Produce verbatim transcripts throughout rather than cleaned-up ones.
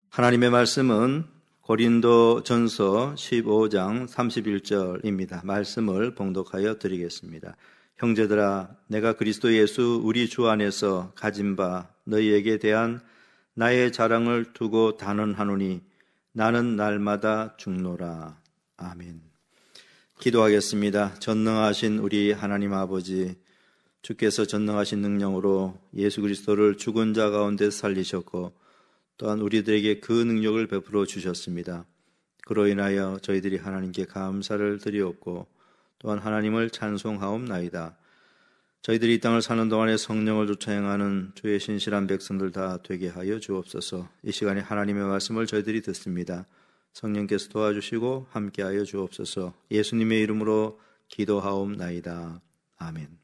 하나님의 말씀은 고린도전서 십오 장 삼십일 절입니다. 말씀을 봉독하여 드리겠습니다. 형제들아, 내가 그리스도 예수 우리 주 안에서 가진 바 너희에게 대한 나의 자랑을 두고 단언하노니 나는 날마다 죽노라. 아멘. 기도하겠습니다. 전능하신 우리 하나님 아버지, 주께서 전능하신 능력으로 예수 그리스도를 죽은 자 가운데 살리셨고 또한 우리들에게 그 능력을 베풀어 주셨습니다. 그로 인하여 저희들이 하나님께 감사를 드리옵고 또한 하나님을 찬송하옵나이다. 저희들이 이 땅을 사는 동안에 성령을 쫓아 행하는 주의 신실한 백성들 다 되게 하여 주옵소서. 이 시간에 하나님의 말씀을 저희들이 듣습니다. 성령께서 도와주시고 함께하여 주옵소서. 예수님의 이름으로 기도하옵나이다. 아멘.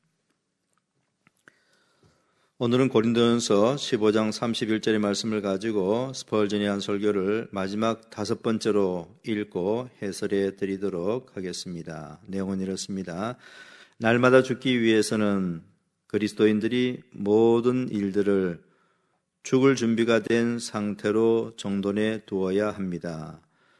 오늘은 고린도전서 십오 장 삼십일 절의 말씀을 가지고 스펄전이 한 설교를 마지막 다섯 번째로 읽고 해설해 드리도록 하겠습니다. 내용은 이렇습니다. 날마다 죽기 위해서는 그리스도인들이 모든 일들을 죽을 준비가 된 상태로 정돈해 두어야 합니다.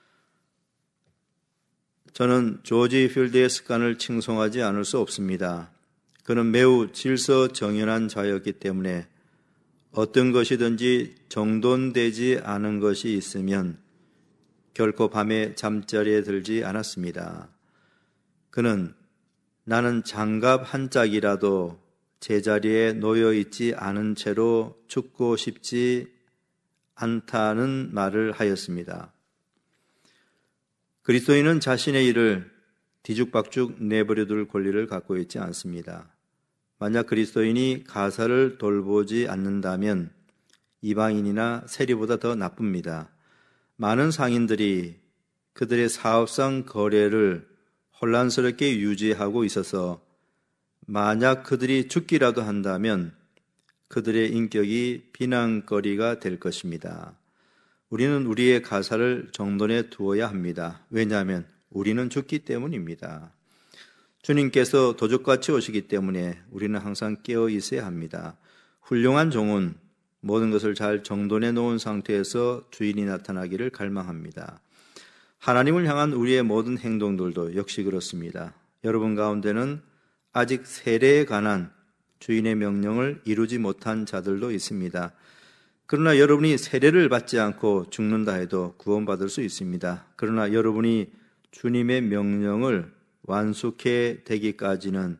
저는 조지 필드의 습관을 칭송하지 않을 수 없습니다. 그는 매우 질서정연한 자였기 때문에 어떤 것이든지 정돈되지 않은 것이 있으면 결코 밤에 잠자리에 들지 않았습니다. 그는 나는 장갑 한 짝이라도 제자리에 놓여 있지 않은 채로 죽고 싶지 않다는 말을 하였습니다. 그리스도인은 자신의 일을 뒤죽박죽 내버려둘 권리를 갖고 있지 않습니다. 만약 그리스도인이 가사를 돌보지 않는다면 이방인이나 세리보다 더 나쁩니다. 많은 상인들이 그들의 사업상 거래를 혼란스럽게 유지하고 있어서 만약 그들이 죽기라도 한다면 그들의 인격이 비난거리가 될 것입니다. 우리는 우리의 가사를 정돈해 두어야 합니다. 왜냐하면 우리는 죽기 때문입니다. 주님께서 도적같이 오시기 때문에 우리는 항상 깨어 있어야 합니다. 훌륭한 종은 모든 것을 잘 정돈해 놓은 상태에서 주인이 나타나기를 갈망합니다. 하나님을 향한 우리의 모든 행동들도 역시 그렇습니다. 여러분 가운데는 아직 세례에 관한 주인의 명령을 이루지 못한 자들도 있습니다. 그러나 여러분이 세례를 받지 않고 죽는다 해도 구원받을 수 있습니다. 그러나 여러분이 주님의 명령을 완숙해 되기까지는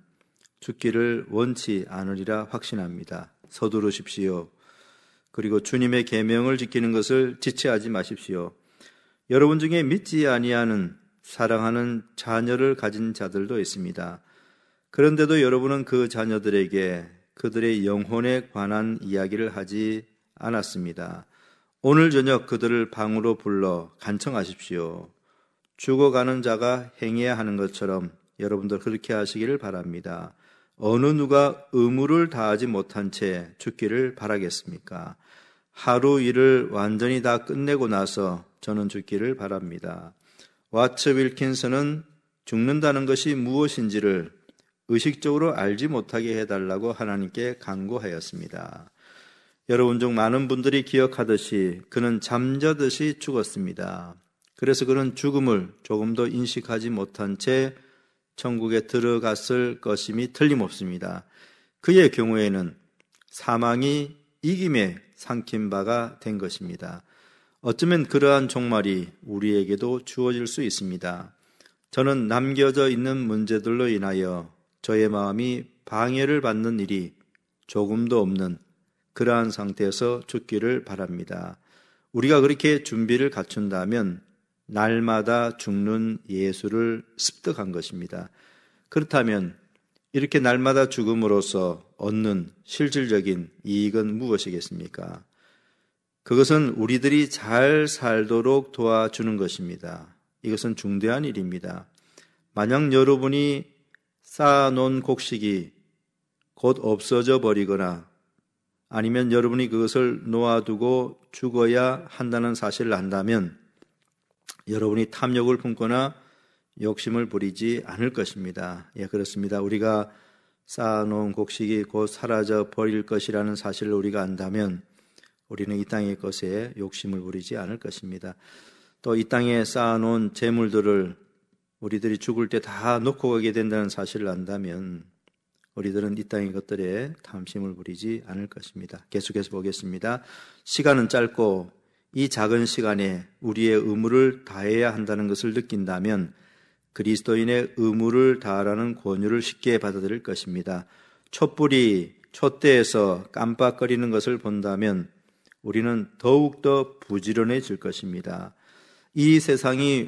죽기를 원치 않으리라 확신합니다. 서두르십시오. 그리고 주님의 계명을 지키는 것을 지체하지 마십시오. 여러분 중에 믿지 아니하는 사랑하는 자녀를 가진 자들도 있습니다. 그런데도 여러분은 그 자녀들에게 그들의 영혼에 관한 이야기를 하지 않았습니다. 오늘 저녁 그들을 방으로 불러 간청하십시오. 죽어가는 자가 행해야 하는 것처럼 여러분들 그렇게 하시기를 바랍니다. 어느 누가 의무를 다하지 못한 채 죽기를 바라겠습니까? 하루 일을 완전히 다 끝내고 나서 저는 죽기를 바랍니다. 와츠 윌킨슨은 죽는다는 것이 무엇인지를 의식적으로 알지 못하게 해달라고 하나님께 간구하였습니다. 여러분 중 많은 분들이 기억하듯이 그는 잠자듯이 죽었습니다. 그래서 그는 죽음을 조금 더 인식하지 못한 채 천국에 들어갔을 것임이 틀림없습니다. 그의 경우에는 사망이 이김에 삼킨 바가 된 것입니다. 어쩌면 그러한 종말이 우리에게도 주어질 수 있습니다. 저는 남겨져 있는 문제들로 인하여 저의 마음이 방해를 받는 일이 조금도 없는 그러한 상태에서 죽기를 바랍니다. 우리가 그렇게 준비를 갖춘다면 날마다 죽는 예수를 습득한 것입니다. 그렇다면 이렇게 날마다 죽음으로써 얻는 실질적인 이익은 무엇이겠습니까? 그것은 우리들이 잘 살도록 도와주는 것입니다. 이것은 중대한 일입니다. 만약 여러분이 쌓아놓은 곡식이 곧 없어져 버리거나 아니면 여러분이 그것을 놓아두고 죽어야 한다는 사실을 안다면 여러분이 탐욕을 품거나 욕심을 부리지 않을 것입니다. 예, 그렇습니다. 우리가 쌓아놓은 곡식이 곧 사라져 버릴 것이라는 사실을 우리가 안다면 우리는 이 땅의 것에 욕심을 부리지 않을 것입니다. 또 이 땅에 쌓아놓은 재물들을 우리들이 죽을 때 다 놓고 가게 된다는 사실을 안다면 우리들은 이 땅의 것들에 탐심을 부리지 않을 것입니다. 계속해서 보겠습니다. 시간은 짧고 이 작은 시간에 우리의 의무를 다해야 한다는 것을 느낀다면 그리스도인의 의무를 다하라는 권유를 쉽게 받아들일 것입니다. 촛불이 촛대에서 깜빡거리는 것을 본다면 우리는 더욱더 부지런해질 것입니다. 이 세상이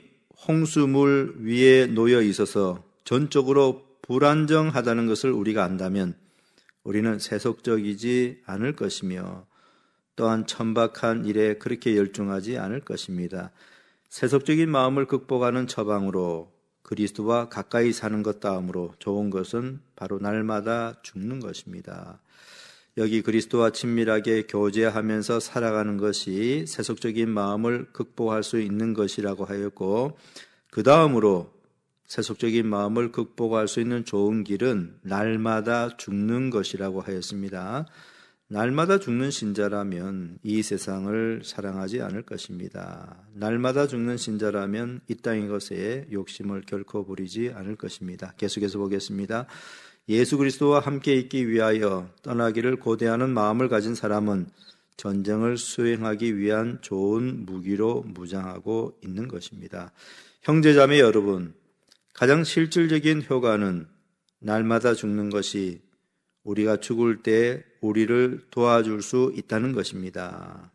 홍수물 위에 놓여 있어서 전적으로 불안정하다는 것을 우리가 안다면 우리는 세속적이지 않을 것이며 또한 천박한 일에 그렇게 열중하지 않을 것입니다. 세속적인 마음을 극복하는 처방으로 그리스도와 가까이 사는 것 다음으로 좋은 것은 바로 날마다 죽는 것입니다. 여기 그리스도와 친밀하게 교제하면서 살아가는 것이 세속적인 마음을 극복할 수 있는 것이라고 하였고, 그 다음으로 세속적인 마음을 극복할 수 있는 좋은 길은 날마다 죽는 것이라고 하였습니다. 날마다 죽는 신자라면 이 세상을 사랑하지 않을 것입니다. 날마다 죽는 신자라면 이 땅의 것에 욕심을 결코 부리지 않을 것입니다. 계속해서 보겠습니다. 예수 그리스도와 함께 있기 위하여 떠나기를 고대하는 마음을 가진 사람은 전쟁을 수행하기 위한 좋은 무기로 무장하고 있는 것입니다. 형제자매 여러분, 가장 실질적인 효과는 날마다 죽는 것이 우리가 죽을 때 우리를 도와줄 수 있다는 것입니다.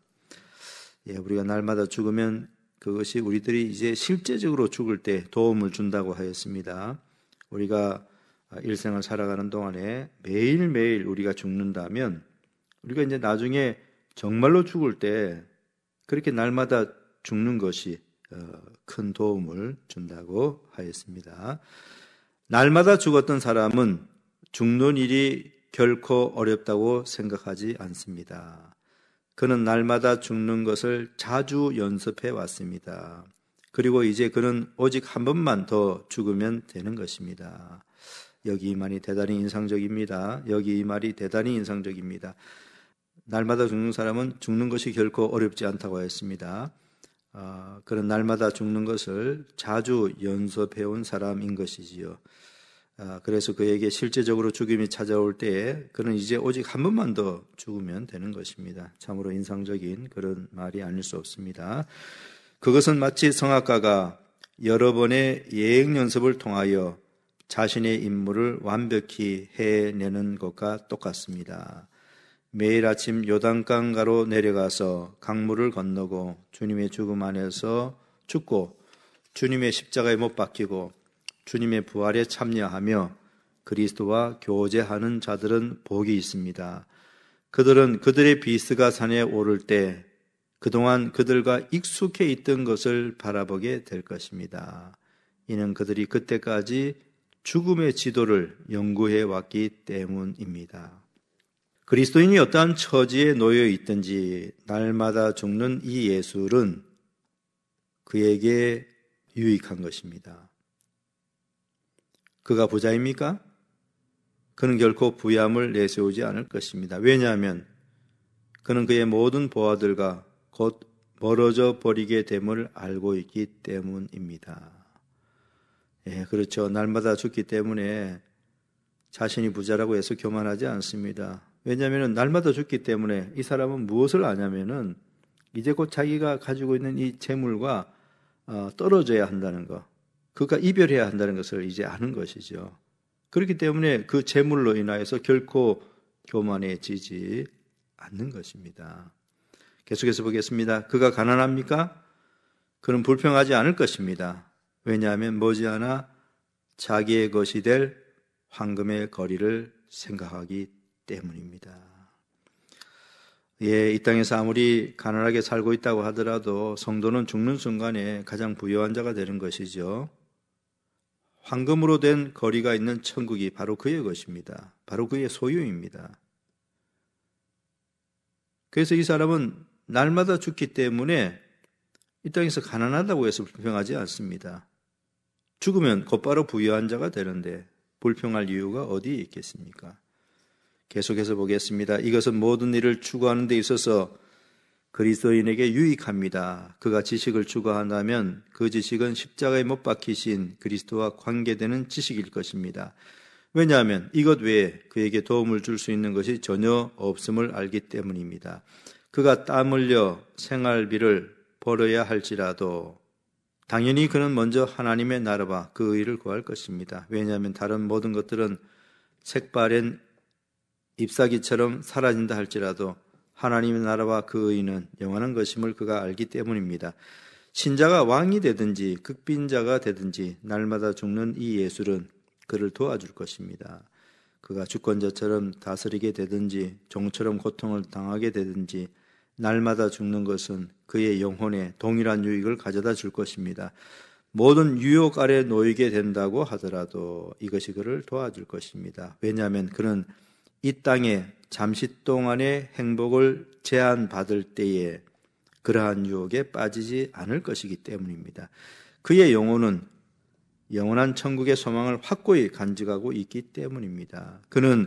예, 우리가 날마다 죽으면 그것이 우리들이 이제 실제적으로 죽을 때 도움을 준다고 하였습니다. 우리가 일생을 살아가는 동안에 매일매일 우리가 죽는다면 우리가 이제 나중에 정말로 죽을 때 그렇게 날마다 죽는 것이 큰 도움을 준다고 하였습니다. 날마다 죽었던 사람은 죽는 일이 결코 어렵다고 생각하지 않습니다. 그는 날마다 죽는 것을 자주 연습해 왔습니다. 그리고 이제 그는 오직 한 번만 더 죽으면 되는 것입니다. 여기 이 말이 대단히 인상적입니다. 여기 이 말이 대단히 인상적입니다. 날마다 죽는 사람은 죽는 것이 결코 어렵지 않다고 했습니다. 어, 그런 날마다 죽는 것을 자주 연습해온 사람인 것이지요. 어, 그래서 그에게 실제적으로 죽음이 찾아올 때에 그는 이제 오직 한 번만 더 죽으면 되는 것입니다. 참으로 인상적인 그런 말이 아닐 수 없습니다. 그것은 마치 성악가가 여러 번의 예행 연습을 통하여 자신의 임무를 완벽히 해내는 것과 똑같습니다. 매일 아침 요단강가로 내려가서 강물을 건너고 주님의 죽음 안에서 죽고 주님의 십자가에 못 박히고 주님의 부활에 참여하며 그리스도와 교제하는 자들은 복이 있습니다. 그들은 그들의 비스가 산에 오를 때 그동안 그들과 익숙해 있던 것을 바라보게 될 것입니다. 이는 그들이 그때까지 죽음의 지도를 연구해 왔기 때문입니다. 그리스도인이 어떠한 처지에 놓여 있든지 날마다 죽는 이 예술은 그에게 유익한 것입니다. 그가 부자입니까? 그는 결코 부함을 내세우지 않을 것입니다. 왜냐하면 그는 그의 모든 보아들과 곧 멀어져 버리게 됨을 알고 있기 때문입니다. 예, 그렇죠. 날마다 죽기 때문에 자신이 부자라고 해서 교만하지 않습니다. 왜냐하면 날마다 죽기 때문에 이 사람은 무엇을 아냐면은 이제 곧 자기가 가지고 있는 이 재물과 떨어져야 한다는 것, 그가 이별해야 한다는 것을 이제 아는 것이죠. 그렇기 때문에 그 재물로 인하여서 결코 교만해지지 않는 것입니다. 계속해서 보겠습니다. 그가 가난합니까? 그는 불평하지 않을 것입니다. 왜냐하면 머지않아 자기의 것이 될 황금의 거리를 생각하기 때문입니다. 예, 이 땅에서 아무리 가난하게 살고 있다고 하더라도 성도는 죽는 순간에 가장 부유한 자가 되는 것이죠. 황금으로 된 거리가 있는 천국이 바로 그의 것입니다. 바로 그의 소유입니다. 그래서 이 사람은 날마다 죽기 때문에 이 땅에서 가난하다고 해서 불평하지 않습니다. 죽으면 곧바로 부유한 자가 되는데 불평할 이유가 어디에 있겠습니까? 계속해서 보겠습니다. 이것은 모든 일을 추구하는 데 있어서 그리스도인에게 유익합니다. 그가 지식을 추구한다면 그 지식은 십자가에 못 박히신 그리스도와 관계되는 지식일 것입니다. 왜냐하면 이것 외에 그에게 도움을 줄 수 있는 것이 전혀 없음을 알기 때문입니다. 그가 땀 흘려 생활비를 벌어야 할지라도 당연히 그는 먼저 하나님의 나라와 그 의를 구할 것입니다. 왜냐하면 다른 모든 것들은 색바랜 잎사귀처럼 사라진다 할지라도 하나님의 나라와 그 의는 영원한 것임을 그가 알기 때문입니다. 신자가 왕이 되든지 극빈자가 되든지 날마다 죽는 이 예술은 그를 도와줄 것입니다. 그가 주권자처럼 다스리게 되든지 종처럼 고통을 당하게 되든지 날마다 죽는 것은 그의 영혼에 동일한 유익을 가져다 줄 것입니다. 모든 유혹 아래 놓이게 된다고 하더라도 이것이 그를 도와줄 것입니다. 왜냐하면 그는 이 땅에 잠시 동안의 행복을 제한받을 때에 그러한 유혹에 빠지지 않을 것이기 때문입니다. 그의 영혼은 영원한 천국의 소망을 확고히 간직하고 있기 때문입니다. 그는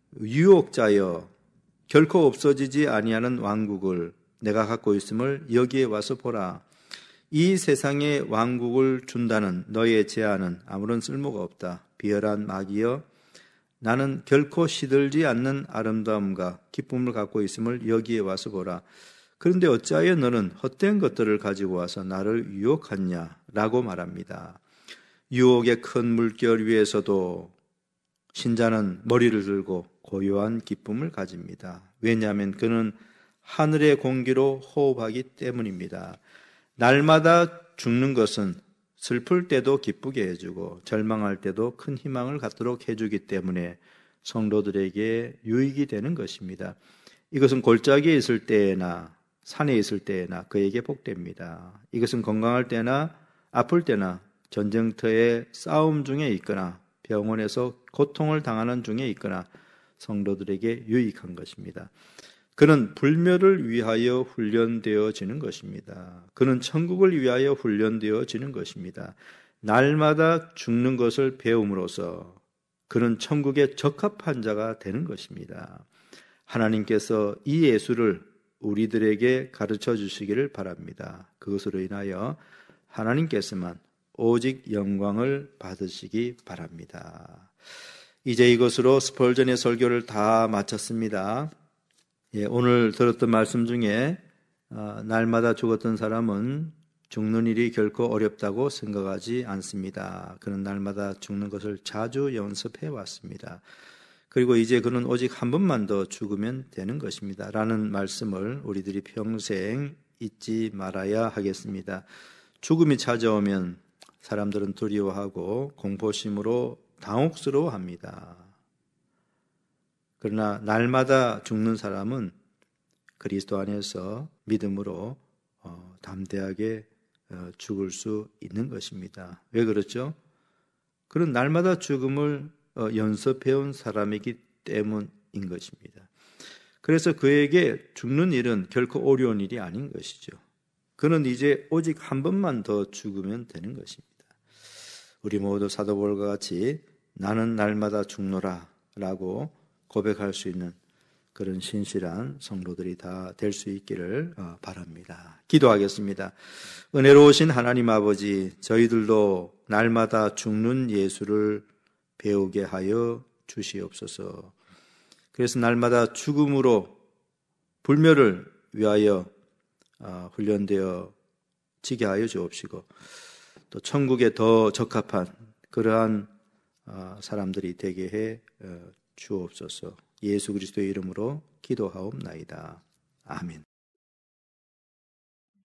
유혹자여 결코 없어지지 아니하는 왕국을 내가 갖고 있음을 여기에 와서 보라. 이 세상에 왕국을 준다는 너의 제안은 아무런 쓸모가 없다. 비열한 마귀여, 나는 결코 시들지 않는 아름다움과 기쁨을 갖고 있음을 여기에 와서 보라. 그런데 어찌하여 너는 헛된 것들을 가지고 와서 나를 유혹하냐? 라고 말합니다. 유혹의 큰 물결 위에서도 신자는 머리를 들고 고요한 기쁨을 가집니다. 왜냐하면 그는 하늘의 공기로 호흡하기 때문입니다. 날마다 죽는 것은 슬플 때도 기쁘게 해주고 절망할 때도 큰 희망을 갖도록 해주기 때문에 성도들에게 유익이 되는 것입니다. 이것은 골짜기에 있을 때나 산에 있을 때나 그에게 복됩니다. 이것은 건강할 때나 아플 때나 전쟁터의 싸움 중에 있거나 병원에서 고통을 당하는 중에 있거나 성도들에게 유익한 것입니다. 그는 불멸을 위하여 훈련되어지는 것입니다. 그는 천국을 위하여 훈련되어지는 것입니다. 날마다 죽는 것을 배움으로써 그는 천국에 적합한 자가 되는 것입니다. 하나님께서 이 예수를 우리들에게 가르쳐 주시기를 바랍니다. 그것으로 인하여 하나님께서만 오직 영광을 받으시기 바랍니다. 이제 이것으로 스펄전의 설교를 다 마쳤습니다. 예, 오늘 들었던 말씀 중에 어, 날마다 죽었던 사람은 죽는 일이 결코 어렵다고 생각하지 않습니다. 그는 날마다 죽는 것을 자주 연습해 왔습니다. 그리고 이제 그는 오직 한 번만 더 죽으면 되는 것입니다. 라는 말씀을 우리들이 평생 잊지 말아야 하겠습니다. 죽음이 찾아오면 사람들은 두려워하고 공포심으로 당혹스러워합니다. 그러나 날마다 죽는 사람은 그리스도 안에서 믿음으로 어, 담대하게 어, 죽을 수 있는 것입니다. 왜 그렇죠? 그런 날마다 죽음을 어, 연습해온 사람이기 때문인 것입니다. 그래서 그에게 죽는 일은 결코 어려운 일이 아닌 것이죠. 그는 이제 오직 한 번만 더 죽으면 되는 것입니다. 우리 모두 사도 바울과 같이 나는 날마다 죽노라 라고 고백할 수 있는 그런 신실한 성도들이 다 될 수 있기를 바랍니다. 기도하겠습니다. 은혜로우신 하나님 아버지, 저희들도 날마다 죽는 예수를 배우게 하여 주시옵소서. 그래서 날마다 죽음으로 불멸을 위하여 훈련되어 지게 하여 주옵시고 또 천국에 더 적합한 그러한 사람들이 되게 해 주옵소서. 예수 그리스도의 이름으로 기도하옵나이다. 아멘.